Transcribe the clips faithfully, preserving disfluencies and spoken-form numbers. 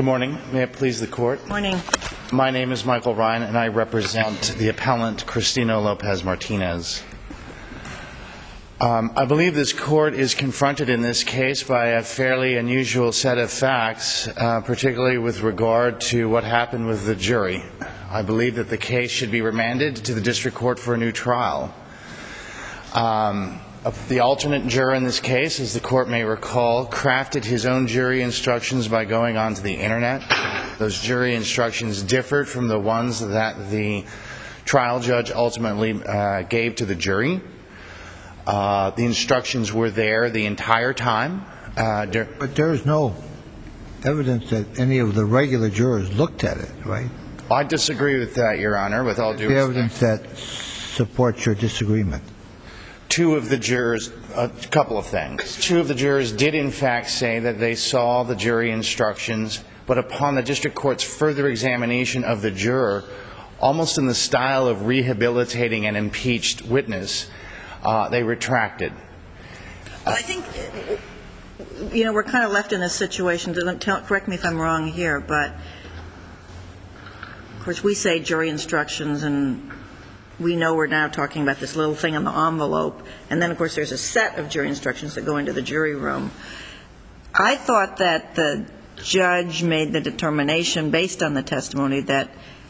Good morning. May it please the Court? Morning. My name is Michael Ryan, and I represent the appellant Cristino Lopez-Martinez. Um, I believe this Court is confronted in this case by a fairly unusual set of facts, uh, particularly with regard to what happened with the jury. I believe that the case should be remanded to the District Court for a new trial. Um, The alternate juror in this case, as the Court may recall, crafted his own jury instructions by going onto the Internet. Those jury instructions differed from the ones that the trial judge ultimately uh, gave to the jury. Uh, the instructions were there the entire time. Uh, but there is no evidence that any of the regular jurors looked at it, right? I disagree with that, Your Honor, with all due respect. The evidence that supports your disagreement. Two of the jurors, a couple of things. Two of the jurors did in fact say that they saw the jury instructions, but upon the district court's further examination of the juror, almost in the style of rehabilitating an impeached witness, uh, they retracted. Well, I think, you know, we're kind of left in this situation. Correct me if I'm wrong here, but of course we say jury instructions, and we know we're now talking about this little thing on the envelope, and then, of course, there's a set of jury instructions that go into the jury room. I thought that the judge made the determination, based on the testimony, that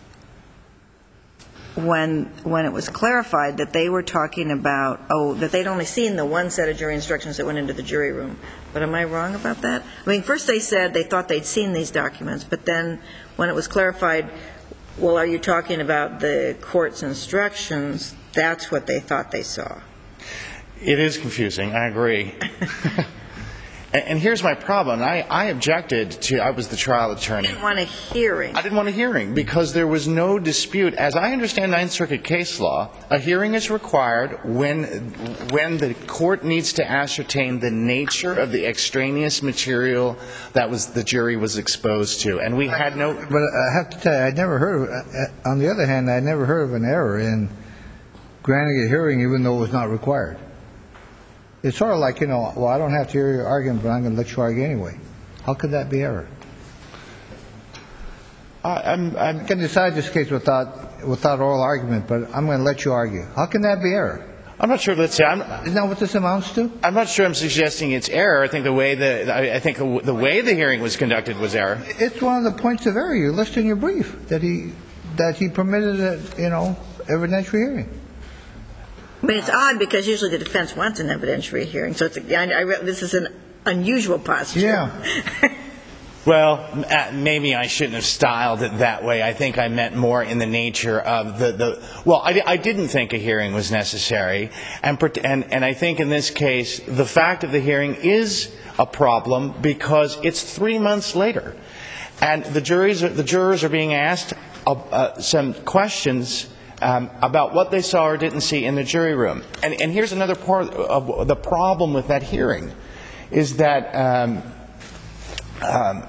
when when it was clarified that they were talking about, oh, that they'd only seen the one set of jury instructions that went into the jury room. But am I wrong about that? I mean, first they said they thought they'd seen these documents, but then when it was clarified, well, are you talking about the court's instructions? That's what they thought they saw. It is confusing. I agree. and, and here's my problem. I, I objected to, I was the trial attorney. You didn't want a hearing. I didn't want a hearing because there was no dispute. As I understand Ninth Circuit case law, a hearing is required when, when the court needs to ascertain the nature of the extraneous material that was the jury was exposed to. And we had no... But I have to tell you, I never heard of, on the other hand, I never heard of an error in granting a hearing even though it was not required. It's sort of like, you know, well, I don't have to hear your argument, but I'm going to let you argue anyway. How could that be error? Uh, I'm, I'm, I can decide this case without without oral argument, but I'm going to let you argue. How can that be error? I'm not sure. Let's say I'm. Isn't that what this amounts to? I'm not sure. I'm suggesting it's error. I think the way the I think the way the hearing was conducted was error. It's one of the points of error you list in your brief that he that he permitted a, you know, evidentiary hearing. I mean, it's odd because usually the defense wants an evidentiary hearing, so it's a, I, I, this is an unusual posture. Yeah. Well, maybe I shouldn't have styled it that way. I think I meant more in the nature of the, the well, I, I didn't think a hearing was necessary. And, and, and I think in this case, the fact of the hearing is a problem because it's three months later. And the, juries, the jurors are being asked uh, uh, some questions Um, about what they saw or didn't see in the jury room. And, and here's another part of the problem with that hearing, is that um, um,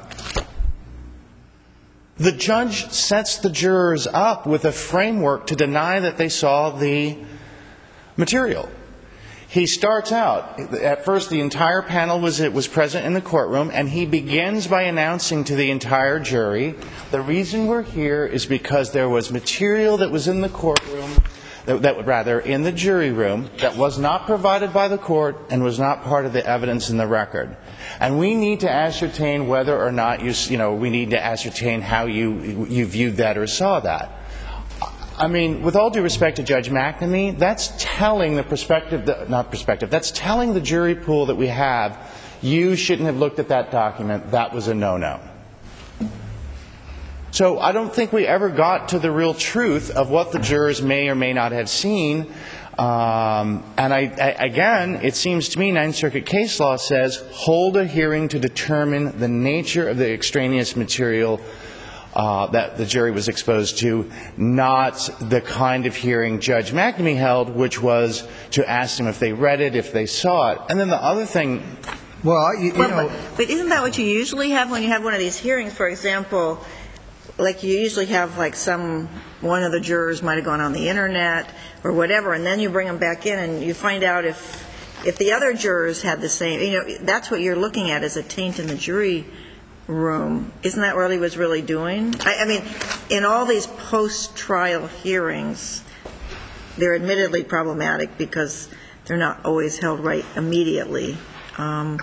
the judge sets the jurors up with a framework to deny that they saw the material. He starts out, at first the entire panel was, it was present in the courtroom, and he begins by announcing to the entire jury, the reason we're here is because there was material that was in the courtroom, that, that rather in the jury room, that was not provided by the court and was not part of the evidence in the record. And we need to ascertain whether or not you, you know, we need to ascertain how you, you viewed that or saw that. I mean, with all due respect to Judge McNamee, that's telling the perspective, not perspective, that's telling the jury pool that we have, you shouldn't have looked at that document, that was a no-no. So I don't think we ever got to the real truth of what the jurors may or may not have seen. Um, and I, I, again, it seems to me Ninth Circuit case law says, hold a hearing to determine the nature of the extraneous material Uh, that the jury was exposed to, not the kind of hearing Judge McNamee held, which was to ask them if they read it, if they saw it. And then the other thing... Well, you, you well, know... But, but isn't that what you usually have when you have one of these hearings? For example, like you usually have like some, one of the jurors might have gone on the Internet or whatever, and then you bring them back in and you find out if, if the other jurors had the same, you know, that's what you're looking at is a taint in the jury room, isn't that what he was really doing? I, I mean, in all these post-trial hearings, they're admittedly problematic because they're not always held right immediately. Um,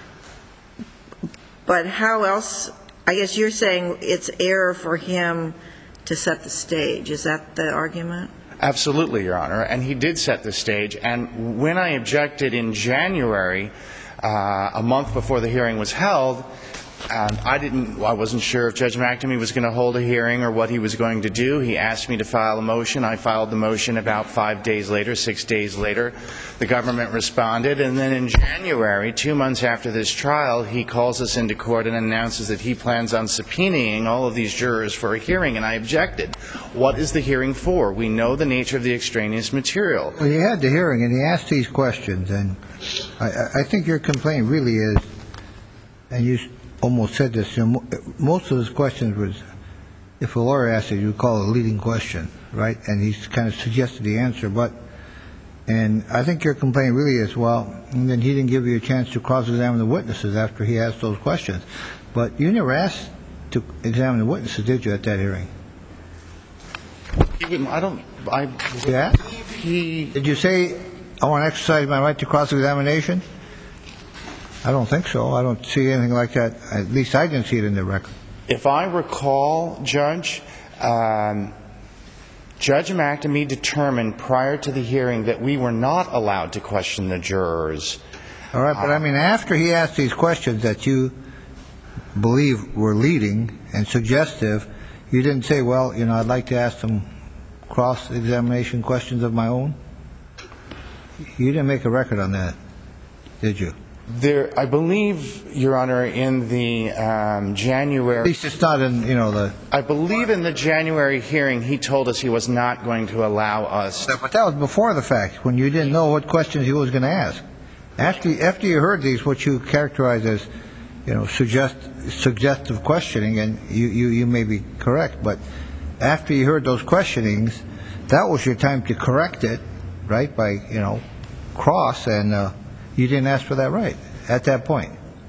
but how else, I guess you're saying it's error for him to set the stage. Is that the argument? Absolutely, Your Honor. And he did set the stage. And when I objected in January, uh, a month before the hearing was held, Um, I didn't. I wasn't sure if Judge McNamee was going to hold a hearing or what he was going to do. He asked me to file a motion. I filed the motion about five days later, six days later. The government responded, and then in January, two months after this trial, he calls us into court and announces that he plans on subpoenaing all of these jurors for a hearing, and I objected. What is the hearing for? We know the nature of the extraneous material. Well, he had the hearing, and he asked these questions, and I, I think your complaint really is, and you almost said this, you know, most of his questions was, if a lawyer asked it, you would call it a leading question, right? And he's kind of suggested the answer, but, and I think your complaint really is, well, and then he didn't give you a chance to cross-examine the witnesses after he asked those questions. But you never asked to examine the witnesses, did you, at that hearing? Even, I don't, I Yeah? he... Did you say, I want to exercise my right to cross-examination? I don't think so. I don't see anything like that. At least I didn't see it in the record. If I recall, Judge, um, Judge McNamee determined prior to the hearing that we were not allowed to question the jurors. All right, but I mean, after he asked these questions that you believe were leading and suggestive, you didn't say, well, you know, I'd like to ask some cross-examination questions of my own? You didn't make a record on that, did you? There, I believe, Your Honor, in the um, January... At least it's not in, you know, the... I believe in the January hearing he told us he was not going to allow us... But that was before the fact, when you didn't know what questions he was going to ask. After, after you heard these, what you characterize as, you know, suggest, suggestive questioning, and you, you, you may be correct, but after you heard those questionings, that was your time to correct it, right, by, you know, cross, and... Uh, you didn't ask for that right at that point.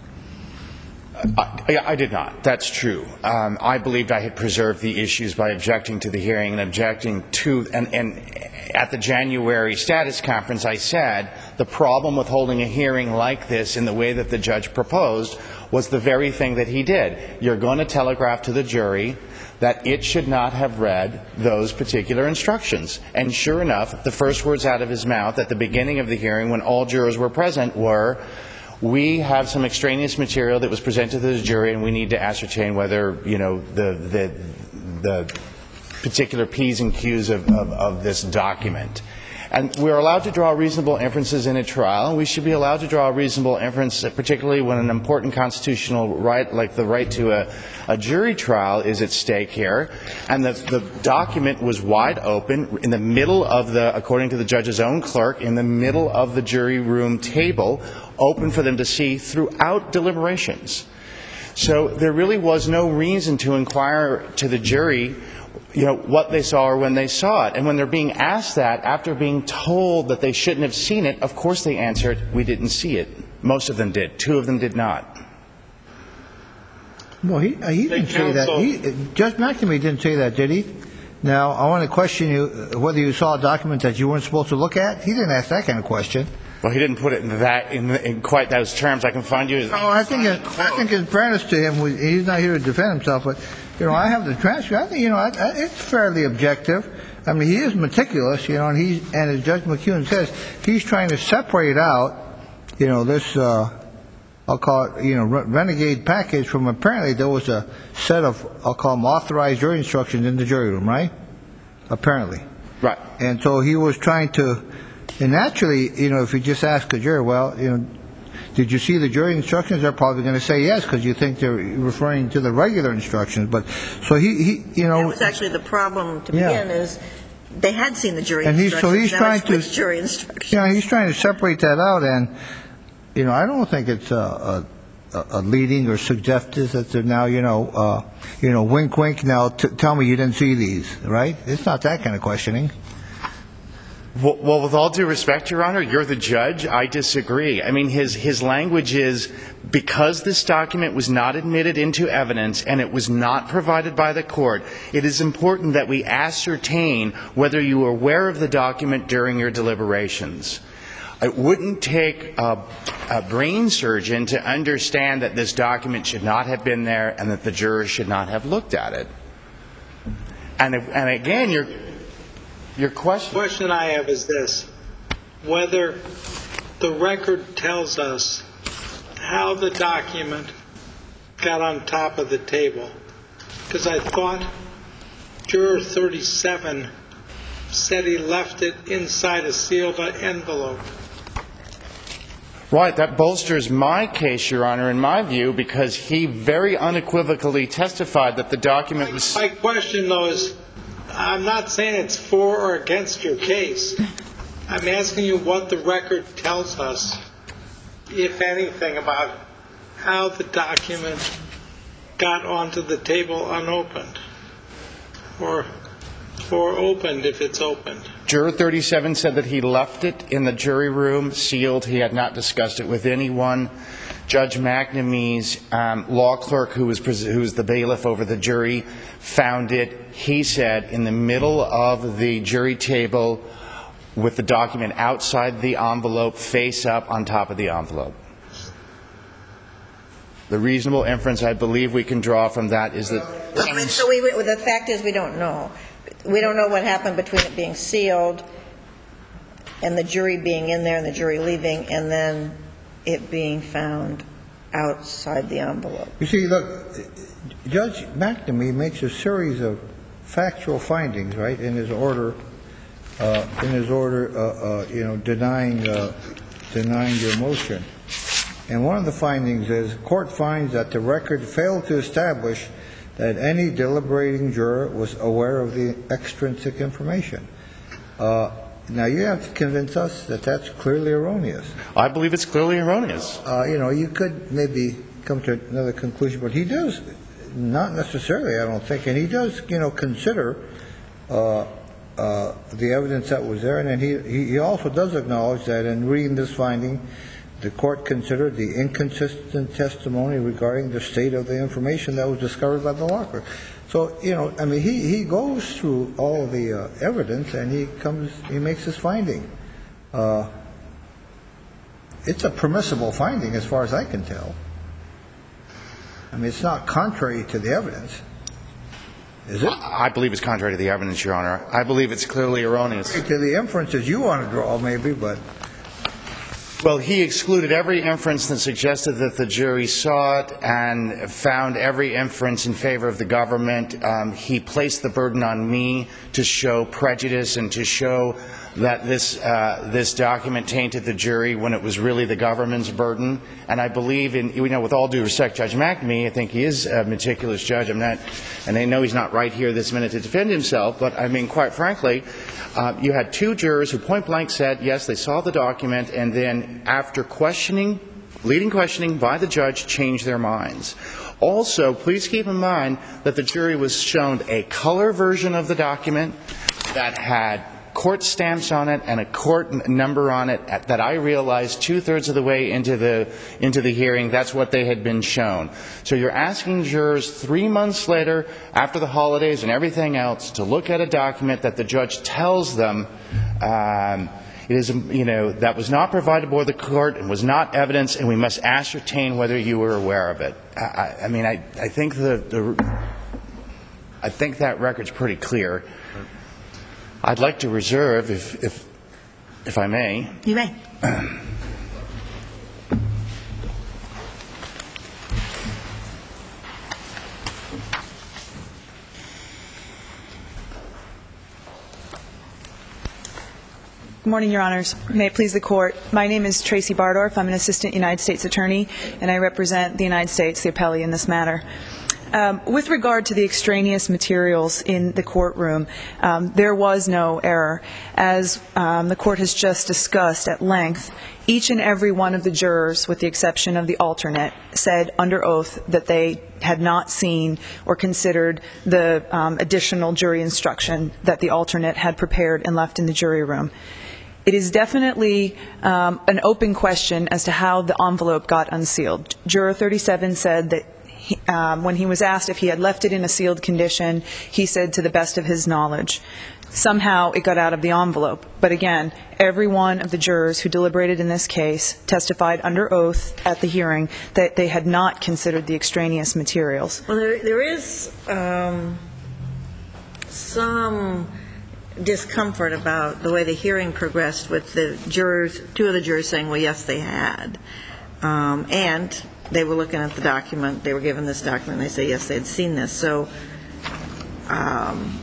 I, I did not. That's true. Um, I believed I had preserved the issues by objecting to the hearing and objecting to, and, and at the January status conference I said the problem with holding a hearing like this in the way that the judge proposed was the very thing that he did. You're going to telegraph to the jury that it should not have read those particular instructions. And sure enough, the first words out of his mouth at the beginning of the hearing when all jurors were present were, we have some extraneous material that was presented to the jury and we need to ascertain whether, you know, the the, the particular P's and Q's of, of, of this document. And we're allowed to draw reasonable inferences in a trial. We should be allowed to draw a reasonable inference, particularly when an important constitutional right, like the right to a, a jury trial, is at stake here. And the, the document was wide open in the middle of the, according to the judge's own clerk, in the middle of the jury room table, open for them to see throughout deliberations. So there really was no reason to inquire to the jury, you know, what they saw or when they saw it. And when they're being asked that, after being told that they shouldn't have seen it, of course they answered, we didn't see it. Most of them did. Two of them did not. Well, he, uh, he didn't say that. He, Judge McNamee didn't say that, did he? Now, I want to question you whether you saw a document that you weren't supposed to look at. He didn't ask that kind of question. Well, he didn't put it in that in, in quite those terms. I can find you. Oh, I think it, I think in fairness to him, we, he's not here to defend himself, but you know, I have the transcript. I think you know, I, I, it's fairly objective. I mean, he is meticulous, you know, and he's and as Judge McKeown says, he's trying to separate out, you know, this uh, I'll call it, you know, renegade package from apparently there was a set of I'll call them authorized jury instructions in the jury room, right? Apparently, right. And so he was trying to. And naturally, you know, if you just ask a juror, well, you know, did you see the jury instructions? They're probably going to say yes because you think they're referring to the regular instructions. But so he, he you know, that was actually the problem to yeah. begin is they had seen the jury and he's, instructions. So he's now trying to jury instructions. You know, he's trying to separate that out, and you know, I don't think it's a, a, a leading or suggestive that they're now, you know, uh, you know, wink, wink. Now t- tell me you didn't see these, right? It's not that kind of questioning. Well, well, with all due respect, Your Honor, you're the judge. I disagree. I mean, his, his language is, because this document was not admitted into evidence and it was not provided by the court, it is important that we ascertain whether you were aware of the document during your deliberations. It wouldn't take a, a brain surgeon to understand that this document should not have been there and that the jurors should not have looked at it. And, if, and again, your, your question... The question I have is this: whether the record tells us how the document got on top of the table. Because I thought Juror thirty-seven said he left it inside a sealed envelope. Right, that bolsters my case, Your Honor, in my view, because he very unequivocally testified that the document was... My question, though, is, I'm not saying it's for or against your case. I'm asking you what the record tells us, if anything, about how the document got onto the table unopened, or, or opened if it's opened. Juror thirty-seven said that he left it in the jury room, sealed. He had not discussed it with anyone. Judge McNamee's um, law clerk, who was, who was the bailiff over the jury, found it, he said, in the middle of the jury table with the document outside the envelope, face up on top of the envelope. The reasonable inference I believe we can draw from that is that... So we, the fact is we don't know. We don't know what happened between it being sealed and the jury being in there and the jury leaving and then it being found outside the envelope. You see, look, Judge McNamee makes a series of factual findings, right, in his order, uh, in his order, uh, uh, you know, denying, uh, denying your motion. And one of the findings is, court finds that the record failed to establish that any deliberating juror was aware of the extrinsic information. Uh, now, you have to convince us that that's clearly erroneous. I believe it's clearly erroneous. Uh, you know, you could maybe come to another conclusion, but he does, not necessarily, I don't think, and he does, you know, consider uh, uh, the evidence that was there, and then he, he also does acknowledge that in reading this finding, the court considered the inconsistent testimony regarding the state of the information that was discovered by the law clerk. So, you know, I mean, he, he goes through all the uh, evidence and he comes, he makes his finding. Uh, it's a permissible finding as far as I can tell. I mean, it's not contrary to the evidence, is it? I believe it's contrary to the evidence, Your Honor. I believe it's clearly erroneous. To the inferences you want to draw, maybe, but... Well, he excluded every inference that suggested that the jury saw it and found every inference in favor of the government. Um, he placed the burden on me to show prejudice and to show that this uh, this document tainted the jury when it was really the government's burden. And I believe in, you know, with all due respect, Judge McNamee, I think he is a meticulous judge. I'm not, and I know he's not right here this minute to defend himself, but I mean, quite frankly, Uh, you had two jurors who point blank said, yes, they saw the document, and then after questioning, leading questioning by the judge, changed their minds. Also, please keep in mind that the jury was shown a color version of the document that had court stamps on it and a court number on it that I realized two-thirds of the way into the into the hearing, that's what they had been shown. So you're asking jurors three months later, after the holidays and everything else, to look at a document that the judge tells them um, it is, you know, that was not provided by the court and was not evidence, and we must ascertain whether you were aware of it. I, I mean, I, I think the, the I think that record's pretty clear. I'd like to reserve, if, if, if I may. You may. Good morning, Your Honors. May it please the Court. My name is Tracy Bardorf. I'm an Assistant United States Attorney, and I represent the United States, the appellee in this matter. Um, with regard to the extraneous materials in the courtroom, um, there was no error. As um, the court has just discussed at length, each and every one of the jurors, with the exception of the alternate, said under oath that they had not seen or considered the um, additional jury instruction that the alternate had prepared and left in the jury room. It is definitely um, an open question as to how the envelope got unsealed. Juror thirty-seven said that he, um, when he was asked if he had left it in a sealed condition, he said to the best of his knowledge. Somehow it got out of the envelope. But again, every one of the jurors who deliberated in this case testified under oath at the hearing that they had not considered the extraneous materials. Well, there, there is um, some discomfort about the way the hearing progressed with the jurors, two of the jurors saying, well, yes, they had. Um, and they were looking at the document, they were given this document, and they say, yes, they had seen this. So um,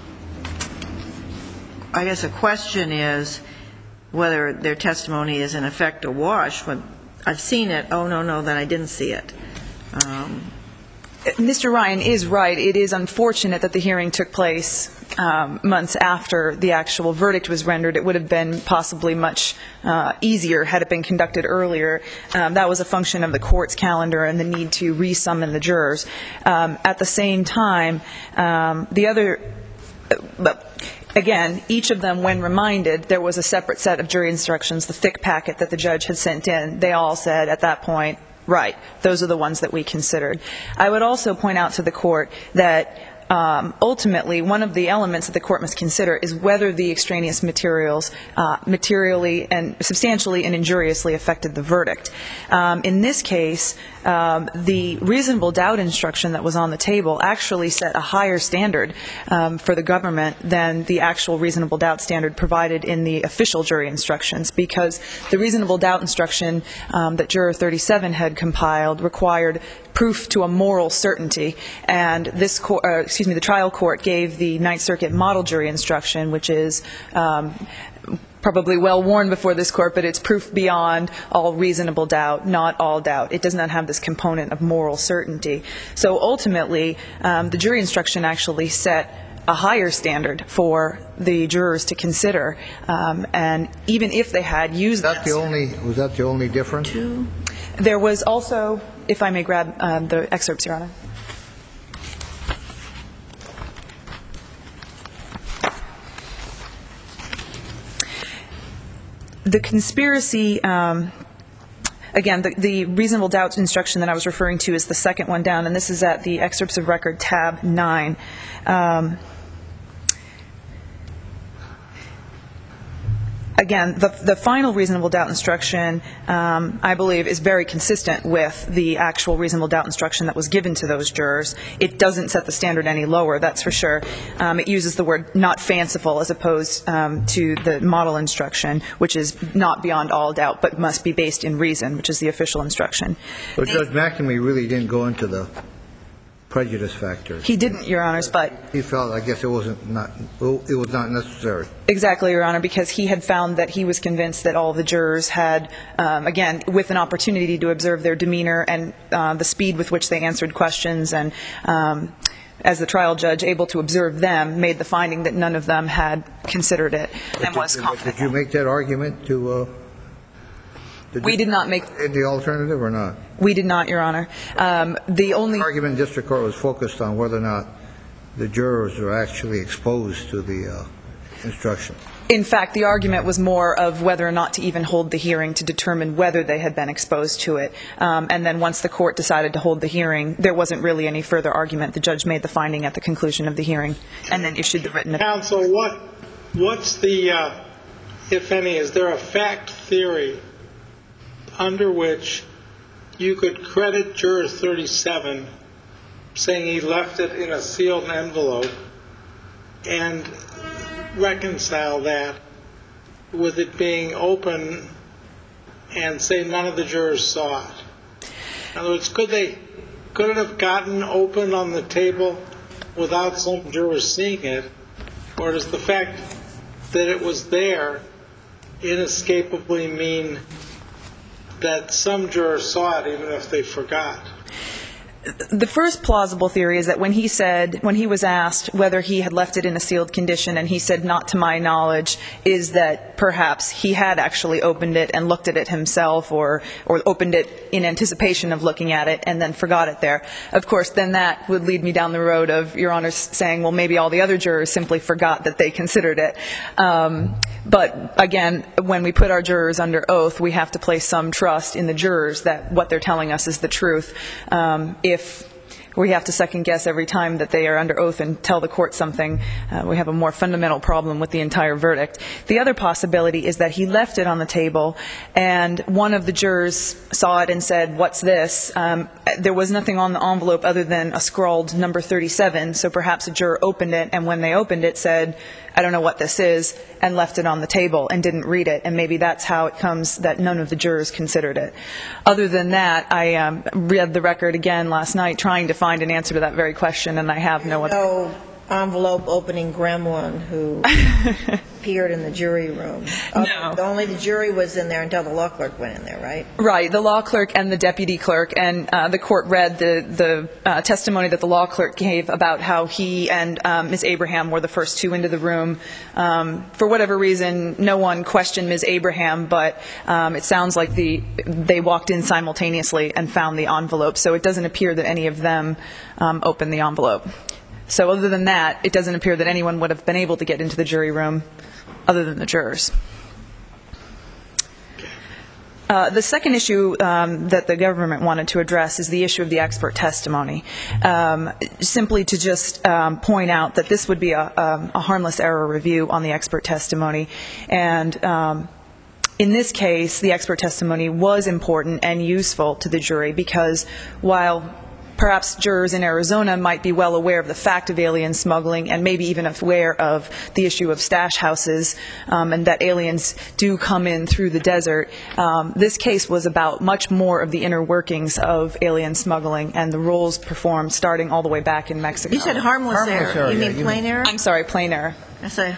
I guess a question is whether their testimony is in effect a wash. When I've seen it, oh, no, no, then I didn't see it. Um, Mister Ryan is right. It is unfortunate that the hearing took place um, months after the actual verdict was rendered. It would have been possibly much uh, easier had it been conducted earlier. Um, that was a function of the court's calendar and the need to re-summon the jurors. Um, at the same time, um, the other... Uh, Again, each of them, when reminded, there was a separate set of jury instructions, the thick packet that the judge had sent in. They all said at that point, right, those are the ones that we considered. I would also point out to the court that um, ultimately one of the elements that the court must consider is whether the extraneous materials uh, materially and substantially and injuriously affected the verdict. Um, in this case, Um, the reasonable doubt instruction that was on the table actually set a higher standard um, for the government than the actual reasonable doubt standard provided in the official jury instructions, because the reasonable doubt instruction um, that Juror thirty-seven had compiled required proof to a moral certainty, and this court, uh, excuse me, the trial court gave the Ninth Circuit model jury instruction, which is um, probably well worn before this court, but it's proof beyond all reasonable doubt, not all doubt. It does not have this component of moral certainty. So ultimately, um, the jury instruction actually set a higher standard for the jurors to consider, um, and even if they had used that, the only was that the only difference? There was also, if I may grab um, the excerpts, Your Honor. The conspiracy, um, again, the, the reasonable doubt instruction that I was referring to is the second one down, and this is at the excerpts of record tab nine. Um, Again, the, the final reasonable doubt instruction, um, I believe, is very consistent with the actual reasonable doubt instruction that was given to those jurors. It doesn't set the standard any lower, that's for sure. Um, it uses the word not fanciful as opposed um, to the model instruction, which is not beyond all doubt, but must be based in reason, which is the official instruction. But Judge McNamee really didn't go into the prejudice factor. He didn't, Your Honors, but he felt, I guess, it wasn't not it was not necessary. Exactly, Your Honor, because he had found that he was convinced that all the jurors had, um, again, with an opportunity to observe their demeanor and uh, the speed with which they answered questions, and um, as the trial judge, able to observe them, made the finding that none of them had considered it and was confident. Did you make that argument to? Uh, did we did not make in the alternative or not? We did not, Your Honor. Um, the only the argument in district court was focused on whether or not the jurors were actually exposed to the uh, instruction. In fact, the argument was more of whether or not to even hold the hearing to determine whether they had been exposed to it. Um, and then once the court decided to hold the hearing, there wasn't really any further argument. The judge made the finding at the conclusion of the hearing and then issued the written opinion. Counsel, what, what's the, uh, if any, is there a fact theory under which you could credit Juror thirty-seven saying he left it in a sealed envelope and reconcile that with it being open and say none of the jurors saw it? In other words, could they, could it have gotten open on the table without some jurors seeing it? Or does the fact that it was there inescapably mean that some jurors saw it even if they forgot? The first plausible theory is that when he said, when he was asked whether he had left it in a sealed condition, and he said, not to my knowledge, is that perhaps he had actually opened it and looked at it himself, or, or opened it in anticipation of looking at it and then forgot it there. Of course, then that would lead me down the road of Your Honor saying, well, maybe all the other jurors simply forgot that they considered it. Um, but again, when we put our jurors under oath, we have to place some trust in the jurors that what they're telling us is the truth. Um, if we have to second guess every time that they are under oath and tell the court something, uh, we have a more fundamental problem with the entire verdict. The other possibility is that he left it on the table and one of the jurors saw it and said, what's this? Um, there was nothing on the envelope other than a scrawled number thirty-seven, so perhaps a juror opened it, and when they opened it said, I don't know what this is, and left it on the table and didn't read it, and maybe that's how it comes that none of the jurors considered it. Other than that, I um, read the record again last night trying to find an answer to that very question, and I have no other. No envelope opening gremlin who appeared in the jury room. No. Only the jury was in there until the law clerk went in there, right? Right, the law clerk and the deputy clerk, and uh, the court read the, the uh, testimony that the law clerk gave about how he and um, Miz Abraham were the first two into the room. Um, for whatever reason, no one questioned Miz Abraham, but um, it sounds like the they walked in simultaneously and found the envelope, so it doesn't appear that any of them um, opened the envelope. So other than that, it doesn't appear that anyone would have been able to get into the jury room other than the jurors. Uh, the second issue um, that the government wanted to address is the issue of the expert testimony. Um, simply to just um, point out that this would be a, um, a harmless error review on the expert testimony. And um, in this case, the expert testimony was important and useful to the jury because while perhaps jurors in Arizona might be well aware of the fact of alien smuggling and maybe even aware of the issue of stash houses um, and that aliens do come in through the desert. Um, this case was about much more of the inner workings of alien smuggling and the roles performed starting all the way back in Mexico. You said harmless, Harmless error. error, You yeah, mean you plain mean- error? I'm sorry, plain error. I say.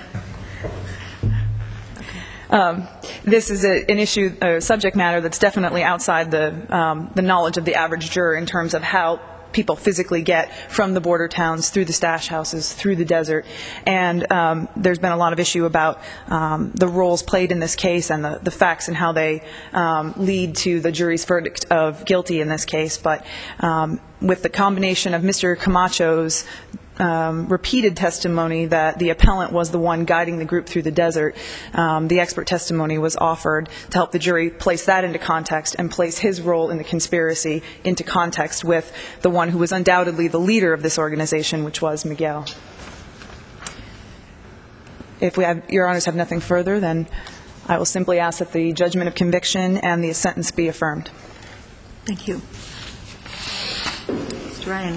Um, this is a, an issue, a subject matter that's definitely outside the, um, the knowledge of the average juror in terms of how people physically get from the border towns through the stash houses, through the desert. And um, there's been a lot of issue about um, the roles played in this case and the, the facts and how they um, lead to the jury's verdict of guilty in this case. But um, with the combination of Mister Camacho's Um, repeated testimony that the appellant was the one guiding the group through the desert, um, the expert testimony was offered to help the jury place that into context and place his role in the conspiracy into context with the one who was undoubtedly the leader of this organization, which was Miguel. If we have, Your Honors have nothing further, then I will simply ask that the judgment of conviction and the sentence be affirmed. Thank you. Mister Ryan.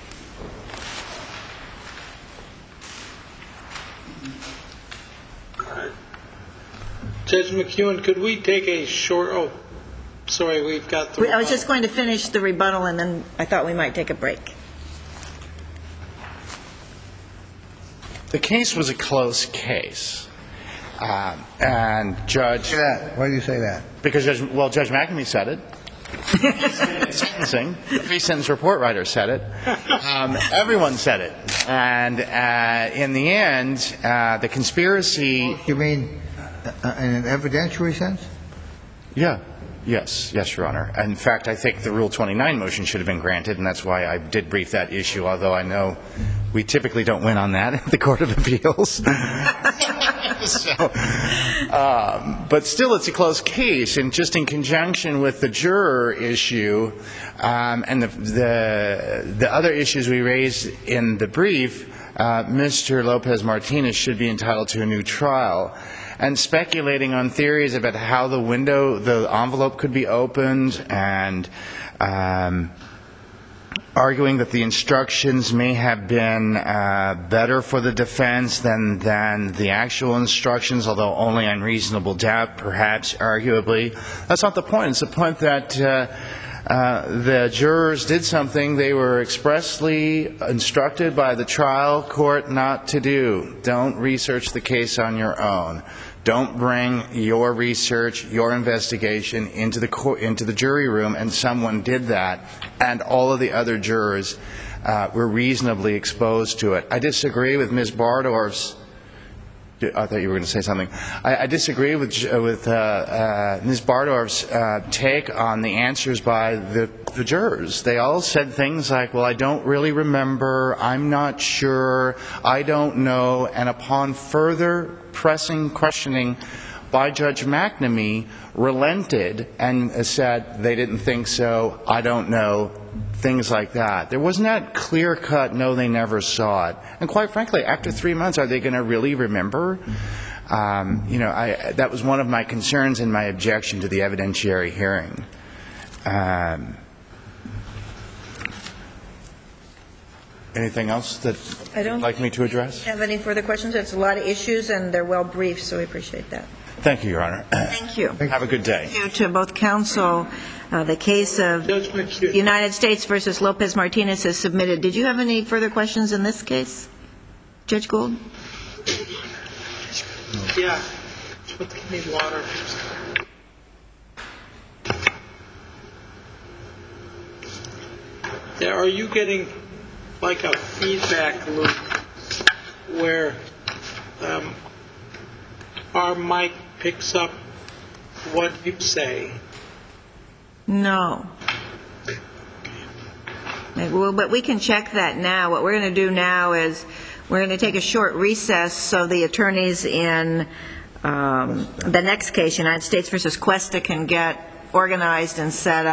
Judge McEwen, could we take a short, oh, sorry, we've got the... I was just going to finish the rebuttal, and then I thought we might take a break. The case was a close case. Um, and Judge... Say that. Why do you say that? Because, Judge, well, Judge McNamee said it. Sentencing. The pre-sentence report writer said it. Um, everyone said it. And uh, in the end, uh, the conspiracy... You mean uh, in an evidentiary sense? Yeah. Yes. Yes, Your Honor. In fact, I think the Rule twenty-nine motion should have been granted, and that's why I did brief that issue, although I know we typically don't win on that at the Court of Appeals. So, um, but still, it's a close case, and just in conjunction with the juror issue um, and the, the the other issues we raised in the brief, uh, Mister Lopez Martinez should be entitled to a new trial. And speculating on theories about how the window, the envelope could be opened, and um, arguing that the instructions may have been uh, better for the defense than than the actual instructions, although only on reasonable doubt, perhaps, arguably. That's not the point. It's the point that uh, uh, the jurors did something they were expressly instructed by the trial court not to do. Don't research the case on your own. Don't bring your research, your investigation into the court, into the jury room, and someone did that, and all of the other jurors uh, were reasonably exposed to it. I disagree with Miz Bardorf's. I thought you were going to say something. I, I disagree with with uh, uh, Miz Bardorf's uh, take on the answers by the, the jurors. They all said things like, "Well, I don't really remember. I'm not sure. I don't know." And upon further pressing questioning by Judge McNamee, relented and said they didn't think so. I don't know. Things like that. There wasn't that clear-cut, no, they never saw it. And quite frankly, after three months, are they going to really remember? Um, you know, I, that was one of my concerns in my objection to the evidentiary hearing. Um, anything else that I don't you'd like me to address? Have any further questions? It's a lot of issues, and they're well briefed, so we appreciate that. Thank you, Your Honor. Thank you. Have a good day. Thank you to both counsel. Uh, the case of United States versus Lopez Martinez is submitted. Did you have any further questions in this case, Judge Gould? Yeah. Give me water. There, are you getting like a feedback loop where um, our mic picks up what you say? No. Well, but we can check that now. What we're going to do now is we're going to take a short recess so the attorneys in um, the next case, United States versus Cuesta, can get organized and set up.